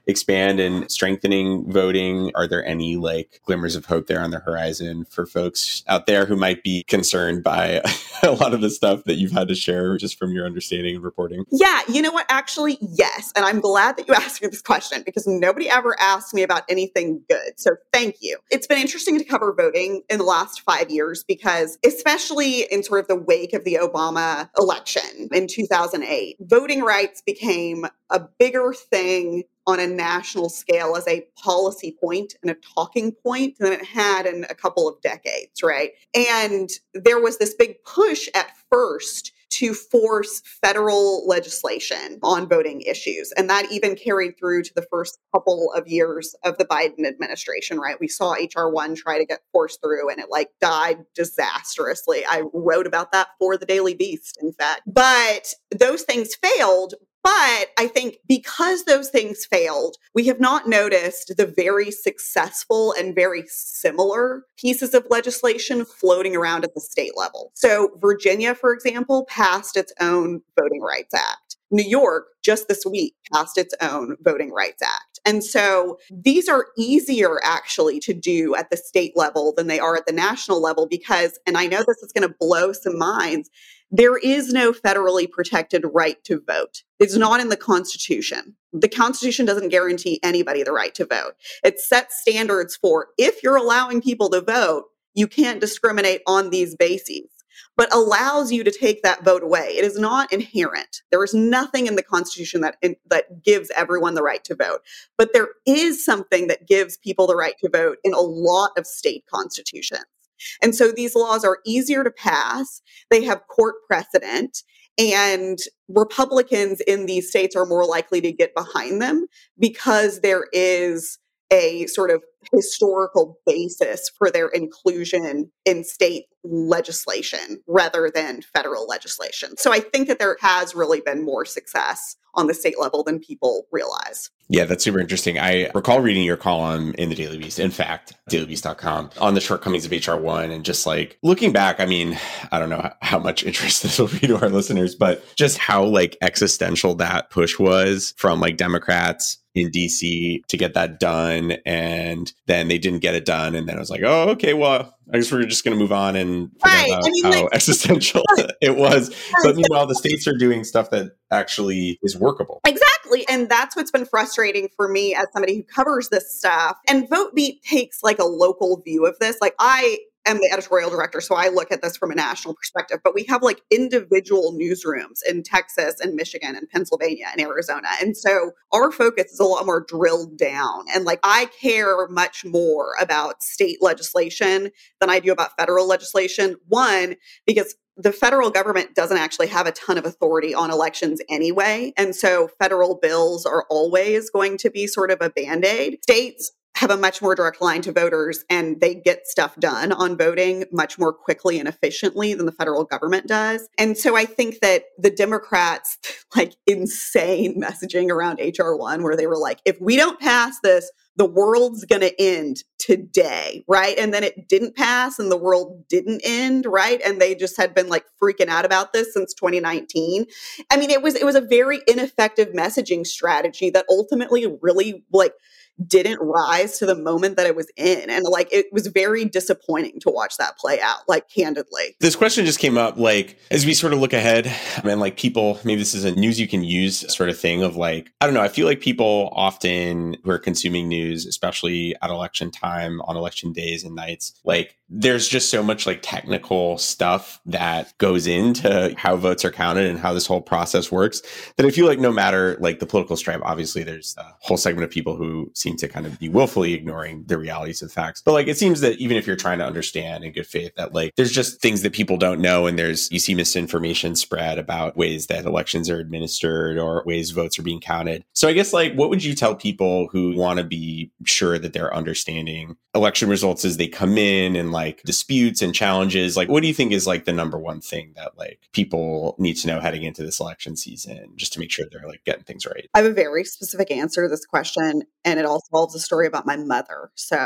expand and strengthening voting? Are there any like glimmers of hope there on the horizon for folks out there who might be concerned by a lot of the stuff that you've had to share just from your understanding and reporting? Yeah, you know what? Actually, yes. And I'm glad that you asked me this question because nobody ever asked me about anything good. So thank you. It's been interesting to cover voting in the last five years because especially in sort of the wake of the Obama election in two thousand eight, voting rights became a bigger thing on a national scale as a policy point and a talking point than it had in a couple of decades, right? And there was this big push at first to force federal legislation on voting issues. And that even carried through to the first couple of years of the Biden administration, right? We saw H R one try to get forced through and it like died disastrously. I wrote about that for the Daily Beast, in fact. But those things failed. But I think because those things failed, we have not noticed the very successful and very similar pieces of legislation floating around at the state level. So Virginia, for example, passed its own Voting Rights Act. New York, just this week, passed its own Voting Rights Act. And so these are easier actually to do at the state level than they are at the national level because, and I know this is going to blow some minds, there is no federally protected right to vote. It's not in the Constitution. The Constitution doesn't guarantee anybody the right to vote. It sets standards for if you're allowing people to vote, you can't discriminate on these bases, but allows you to take that vote away. It is not inherent. There is nothing in the Constitution that, in, that gives everyone the right to vote. But there is something that gives people the right to vote in a lot of state constitutions. And so these laws are easier to pass. They have court precedent. And Republicans in these states are more likely to get behind them because there is a sort of historical basis for their inclusion in state legislation rather than federal legislation. So I think that there has really been more success on the state level than people realize. Yeah, that's super interesting. I recall reading your column in the Daily Beast, in fact, daily beast dot com, on the shortcomings of H R one. And just like looking back, I mean, I don't know how much interest this will be to our listeners, but just how like existential that push was from like Democrats in D C to get that done. And then they didn't get it done. And then I was like, oh, okay, well, I guess we're just going to move on and forget right. about I mean, how like, existential it was. But meanwhile, the states are doing stuff that actually is workable. Exactly. And that's what's been frustrating for me as somebody who covers this stuff. And VoteBeat takes like a local view of this. Like I am the editorial director, so I look at this from a national perspective, but we have like individual newsrooms in Texas and Michigan and Pennsylvania and Arizona. And so our focus is a lot more drilled down. And like I care much more about state legislation than I do about federal legislation. One, because the federal government doesn't actually have a ton of authority on elections anyway. And so federal bills are always going to be sort of a Band-Aid. States have a much more direct line to voters and they get stuff done on voting much more quickly and efficiently than the federal government does. And so I think that the Democrats like insane messaging around H R one where they were like, if we don't pass this, the world's going to end today, right? And then it didn't pass and the world didn't end, right? And they just had been like freaking out about this since twenty nineteen. I mean, it was it was a very ineffective messaging strategy that ultimately really like didn't rise to the moment that it was in. And like, it was very disappointing to watch that play out, like candidly. This question just came up, like, as we sort of look ahead and like people, maybe this is a news you can use sort of thing of like, I don't know. I feel like people often who are consuming news, especially at election time on election days and nights, like there's just so much like technical stuff that goes into how votes are counted and how this whole process works that I feel like no matter like the political stripe, obviously there's a whole segment of people who seem to kind of be willfully ignoring the realities of facts. But like, it seems that even if you're trying to understand in good faith that like, there's just things that people don't know. And there's, you see misinformation spread about ways that elections are administered or ways votes are being counted. So I guess like, what would you tell people who want to be sure that they're understanding election results as they come in and like disputes and challenges? Like, what do you think is like the number one thing that like people need to know heading into this election season, just to make sure they're like getting things right? I have a very specific answer to this question, and it all involves a story about my mother. So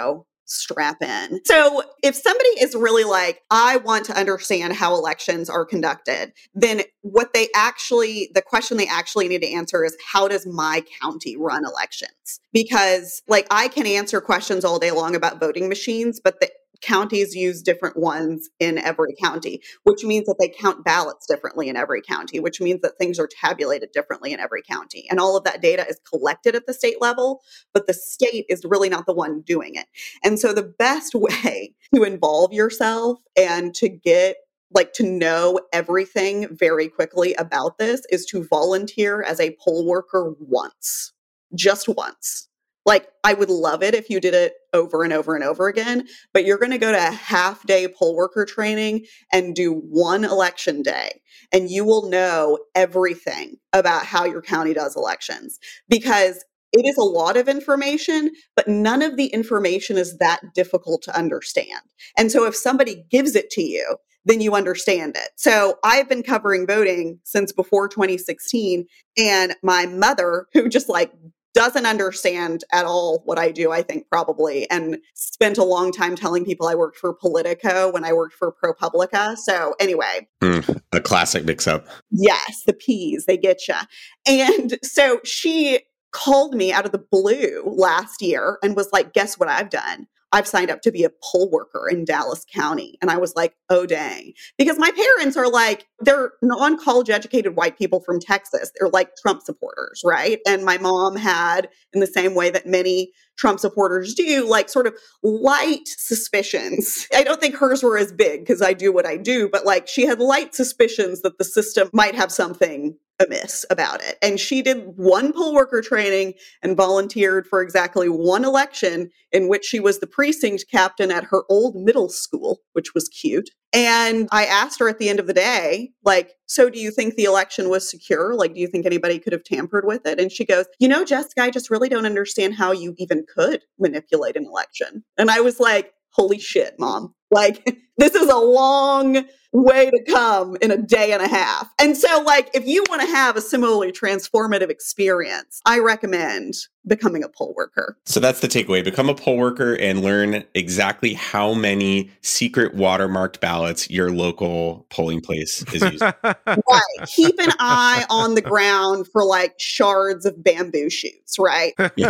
strap in. So if somebody is really like, I want to understand how elections are conducted, then what they actually, the question they actually need to answer is, how does my county run elections? Because like I can answer questions all day long about voting machines, but the counties use different ones in every county, which means that they count ballots differently in every county, which means that things are tabulated differently in every county. And all of that data is collected at the state level, but the state is really not the one doing it. And so the best way to involve yourself and to get like to know everything very quickly about this is to volunteer as a poll worker once, just once. Like, I would love it if you did it over and over and over again, but you're going to go to a half day poll worker training and do one election day, and you will know everything about how your county does elections, because it is a lot of information, but none of the information is that difficult to understand. And so if somebody gives it to you, then you understand it. So I've been covering voting since before twenty sixteen, and my mother, who just like doesn't understand at all what I do, I think probably, and spent a long time telling people I worked for Politico when I worked for ProPublica. So anyway. Mm, a classic mix-up. Yes, the P's, they get you. And so she called me out of the blue last year and was like, guess what I've done? I've signed up to be a poll worker in Dallas County. And I was like, oh, dang. Because my parents are like, they're non-college educated white people from Texas. They're like Trump supporters, right? And my mom had, in the same way that many Trump supporters do, like sort of light suspicions. I don't think hers were as big because I do what I do, but like she had light suspicions that the system might have something amiss about it. And she did one poll worker training and volunteered for exactly one election in which she was the precinct captain at her old middle school, which was cute. And I asked her at the end of the day, like, so do you think the election was secure? Like, do you think anybody could have tampered with it? And she goes, you know, Jessica, I just really don't understand how you even could manipulate an election. And I was like, holy shit, Mom. Like, this is a long way to come in a day and a half. And so, like, if you want to have a similarly transformative experience, I recommend becoming a poll worker. So that's the takeaway. Become a poll worker and learn exactly how many secret watermarked ballots your local polling place is using. Right. Keep an eye on the ground for like shards of bamboo shoots, right? We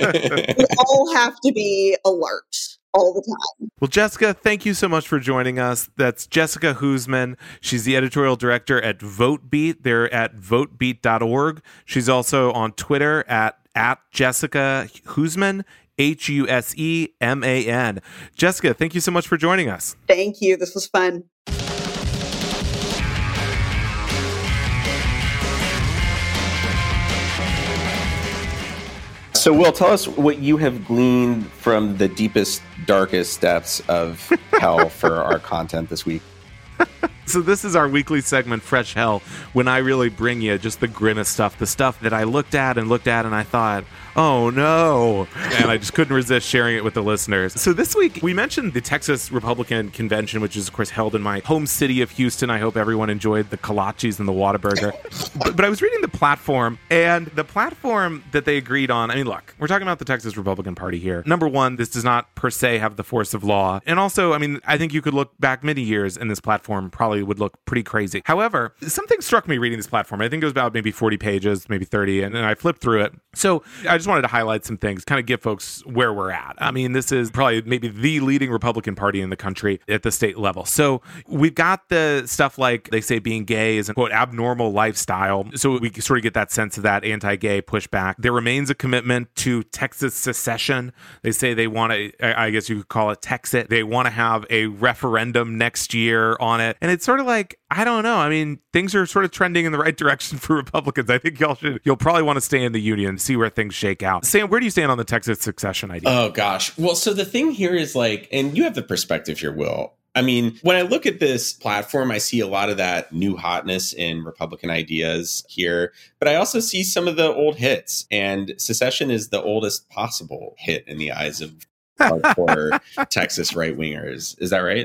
all have to be alert all the time. Well, Jessica, thank you so much for joining us. That's Jessica Huseman. She's the editorial director at VoteBeat. They're at vote beat dot org. She's also on Twitter at, at Jessica Huseman, H U S E M A N. Jessica, thank you so much for joining us. Thank you. This was fun. So, Will, tell us what you have gleaned from the deepest, darkest depths of hell for our content this week. So this is our weekly segment, Fresh Hell, when I really bring you just the grimmest stuff, the stuff that I looked at and looked at and I thought, oh no, and I just couldn't resist sharing it with the listeners. So this week, we mentioned the Texas Republican Convention, which is, of course, held in my home city of Houston. I hope everyone enjoyed the kolaches and the Whataburger. but, but I was reading the platform, and the platform that they agreed on, I mean, look, we're talking about the Texas Republican Party here. Number one, this does not per se have the force of law. And also, I mean, I think you could look back many years and this platform probably would look pretty crazy. However, something struck me reading this platform. I think it was about maybe forty pages, maybe thirty, and then I flipped through it. So I just wanted to highlight some things, kind of give folks where we're at. I mean, this is probably maybe the leading Republican Party in the country at the state level. So we've got the stuff like they say being gay is a quote abnormal lifestyle. So we sort of get that sense of that anti-gay pushback. There remains a commitment to Texas secession. They say they want to, I guess you could call it Texit. They want to have a referendum next year on it. And it's sort of like, I don't know. I mean, things are sort of trending in the right direction for Republicans. I think y'all should, you'll probably want to stay in the union and see where things shake out. Sam, where do you stand on the Texas succession idea? Oh, gosh. Well, so the thing here is like, and you have the perspective here, Will. I mean, when I look at this platform, I see a lot of that new hotness in Republican ideas here, but I also see some of the old hits, and secession is the oldest possible hit in the eyes of hardcore Texas right-wingers. Is that right?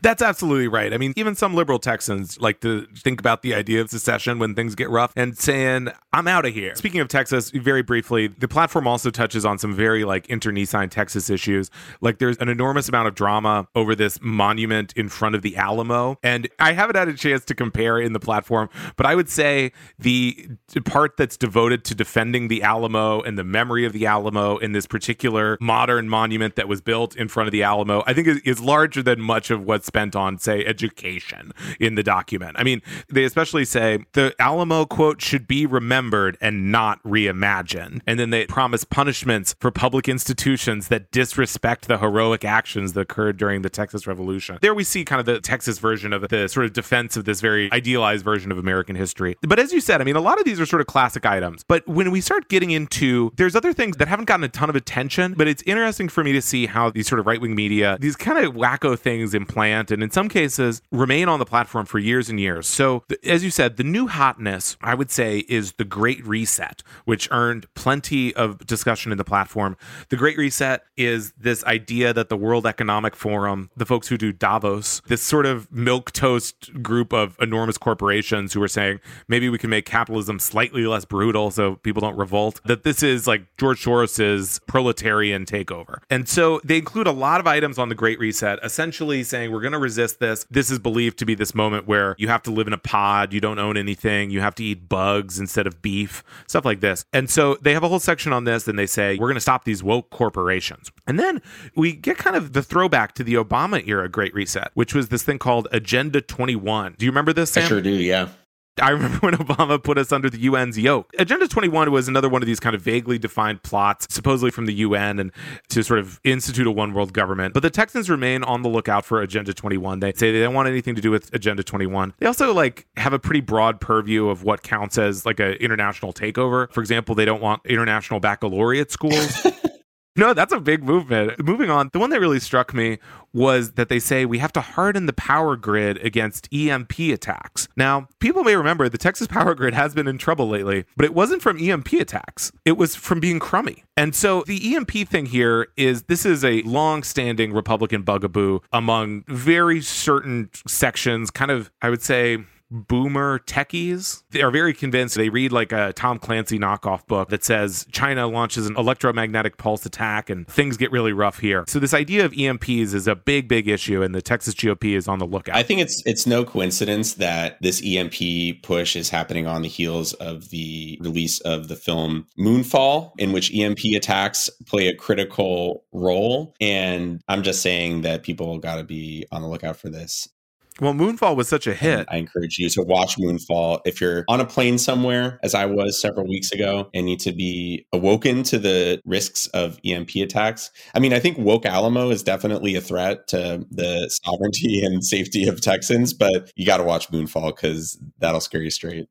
That's absolutely right. I mean, even some liberal Texans like to think about the idea of secession when things get rough and saying, I'm out of here. Speaking of Texas, very briefly, the platform also touches on some very like internecine Texas issues. Like there's an enormous amount of drama over this monument in front of the Alamo. And I haven't had a chance to compare in the platform, but I would say the part that's devoted to defending the Alamo and the memory of the Alamo in this particular modern monument that was built in front of the Alamo, I think is, is larger than much of what's spent on, say, education in the document. I mean, they especially say the Alamo, quote, should be remembered and not reimagined. And then they promise punishments for public institutions that disrespect the heroic actions that occurred during the Texas Revolution. There we see kind of the Texas version of the sort of defense of this very idealized version of American history. But as you said, I mean, a lot of these are sort of classic items. But when we start getting into, there's other things that haven't gotten a ton of attention, but it's interesting for me to see how these sort of right-wing media, these kind of wacko things implant and in some cases remain on the platform for years and years. So as you said, the new hotness, I would say, is the Great Reset, which earned plenty of discussion in the platform. The Great Reset is this idea that the World Economic Forum, the folks who do Davos, this sort of milquetoast group of enormous corporations who are saying, maybe we can make capitalism slightly less brutal so people don't revolt, that this is like George Soros's proletarian takeover. And so they include a lot of items on the Great Reset, essentially saying we're going to resist this. This is believed to be this moment where you have to live in a pod, you don't own anything, you have to eat bugs instead of beef, stuff like this. And so they have a whole section on this and they say, we're going to stop these woke corporations. And then we get kind of the throwback to the Obama era Great Reset, which was this thing called Agenda twenty-one. Do you remember this, Sam? I sure do, yeah. I remember when Obama put us under the U N's yoke. Agenda twenty-one was another one of these kind of vaguely defined plots, supposedly from the U N, and to sort of institute a one world government. But the Texans remain on the lookout for Agenda twenty-one. They say they don't want anything to do with Agenda twenty-one. They also like have a pretty broad purview of what counts as like an international takeover. For example, they don't want international baccalaureate schools. No, that's a big movement. Moving on, the one that really struck me was that they say we have to harden the power grid against E M P attacks. Now, people may remember the Texas power grid has been in trouble lately, but it wasn't from E M P attacks. It was from being crummy. And so the E M P thing here is this is a long-standing Republican bugaboo among very certain sections, kind of, I would say, boomer techies. They are very convinced. They read like a Tom Clancy knockoff book that says China launches an electromagnetic pulse attack and things get really rough here. So this idea of E M Ps is a big, big issue, and the Texas G O P is on the lookout. I think it's it's no coincidence that this E M P push is happening on the heels of the release of the film Moonfall, in which E M P attacks play a critical role. And I'm just saying that people got to be on the lookout for this. Well, Moonfall was such a hit. And I encourage you to watch Moonfall if you're on a plane somewhere, as I was several weeks ago, and need to be awoken to the risks of E M P attacks. I mean, I think woke Alamo is definitely a threat to the sovereignty and safety of Texans, but you got to watch Moonfall because that'll scare you straight.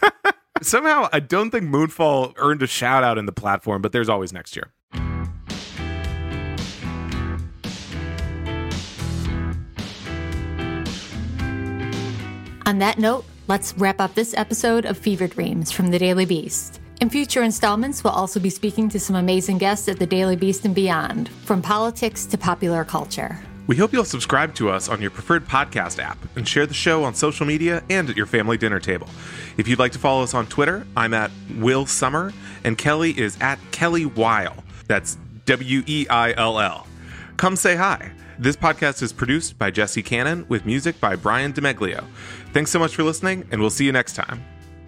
Somehow, I don't think Moonfall earned a shout out in the platform, but there's always next year. On that note, let's wrap up this episode of Fever Dreams from The Daily Beast. In future installments, we'll also be speaking to some amazing guests at The Daily Beast and beyond, from politics to popular culture. We hope you'll subscribe to us on your preferred podcast app and share the show on social media and at your family dinner table. If you'd like to follow us on Twitter, I'm at Will Summer, and Kelly is at Kelly Weil. That's W E I L L. Come say hi. This podcast is produced by Jesse Cannon with music by Brian DeMeglio. Thanks so much for listening, and we'll see you next time.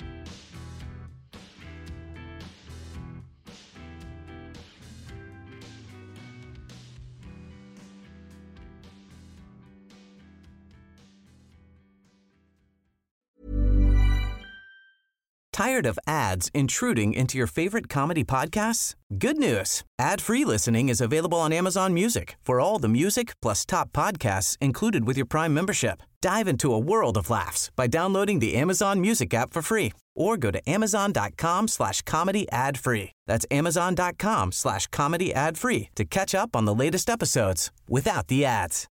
Tired of ads intruding into your favorite comedy podcasts? Good news. Ad-free listening is available on Amazon Music for all the music plus top podcasts included with your Prime membership. Dive into a world of laughs by downloading the Amazon Music app for free or go to amazon.com slash comedy ad free. That's amazon.com slash comedy ad free to catch up on the latest episodes without the ads.